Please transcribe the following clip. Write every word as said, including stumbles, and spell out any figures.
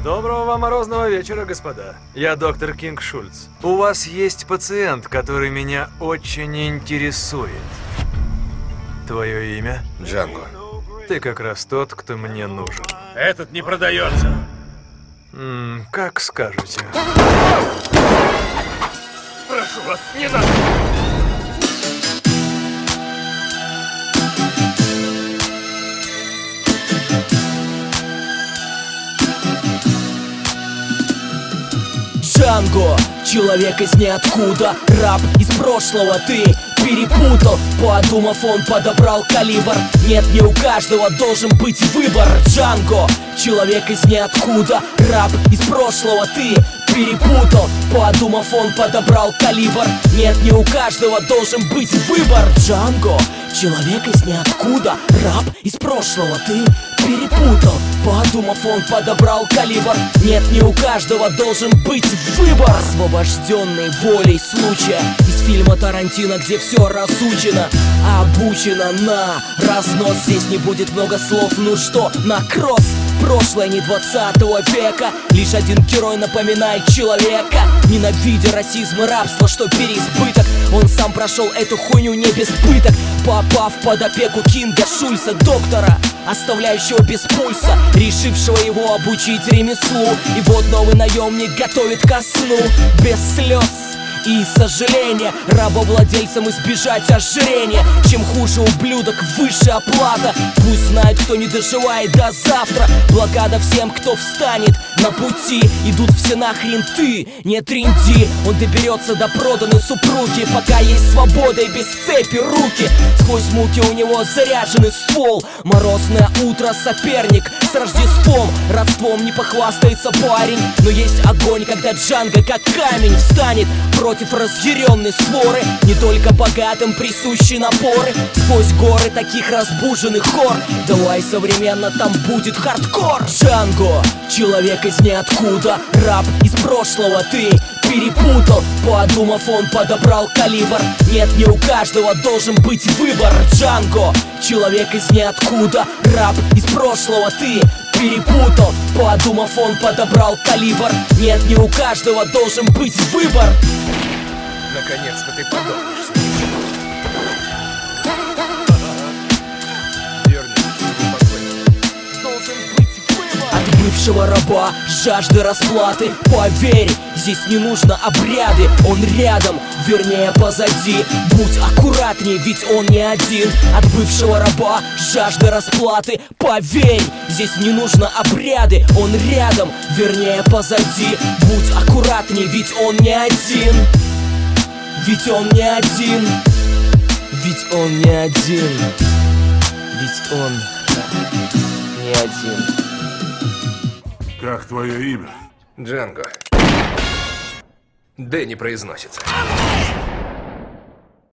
Доброго вам морозного вечера, господа. Я доктор Кинг Шульц. У вас есть пациент, который меня очень интересует. Твое имя? Джанго. Ты как раз тот, кто мне нужен. Этот не продается. М, как скажете. Прошу вас, не надо. Джанго, человек из ниоткуда, раб из прошлого ты перепутал. Подумав, он подобрал калибр. Нет, не у каждого должен быть выбор. Джанго, человек из ниоткуда, раб из прошлого ты перепутал. Подумав, он подобрал калибр. Нет, не у каждого должен быть выбор. Джанго, человек из ниоткуда, раб из прошлого ты перепутал. Подумав, он подобрал калибр. Нет, не у каждого должен быть выбор. Освобожденный волей случая из фильма Тарантино, где все разучено, обучено на разнос. Здесь не будет много слов, ну что, на кросс. Прошлое не двадцатого века. Лишь один герой напоминает человека. Ненавидя расизм и рабство, что переизбыток. Он сам прошел эту хуйню не без пыток, попав под опеку Кинга Шульца, доктора, оставляющего без пульса, решившего его обучить ремеслу. И вот новый наемник готовит ко сну, без слез и сожаления, рабовладельцам избежать ожирения. Чем хуже ублюдок, выше оплата. Пусть знает, кто не доживает до завтра. Блокада всем, кто встанет на пути. Идут все нахрен, ты не тренди. Он доберется до проданной супруги, пока есть свобода и без цепи руки. Сквозь муки у него заряженный ствол. Морозное утро, соперник с Рождеством. Родством не похвастается парень, но есть огонь, когда Джанго как камень встанет против разъяренной своры. Не только богатым присущи напоры. Сквозь горы таких разбуженных хор. Давай современно, там будет хардкор. Джанго, человек из ниоткуда, раб из прошлого ты перепутал. Подумав, он подобрал калибр. Нет, не у каждого должен быть выбор. Джанго, человек из ниоткуда, раб из прошлого ты перепутал. Подумав, он подобрал калибр. Нет, не у каждого должен быть выбор. Наконец-то ты подохнешься. От бывшего раба жажды расплаты. Поверь, здесь не нужно обряды. Он рядом, вернее позади. Будь аккуратнее, ведь он не один. От бывшего раба жажды расплаты. Поверь, здесь не нужно обряды. Он рядом, вернее позади. Будь аккуратнее, ведь он не один. Ведь он не один. Ведь он не один. Ведь он не один. Как твое имя? Джанго. Д не произносится.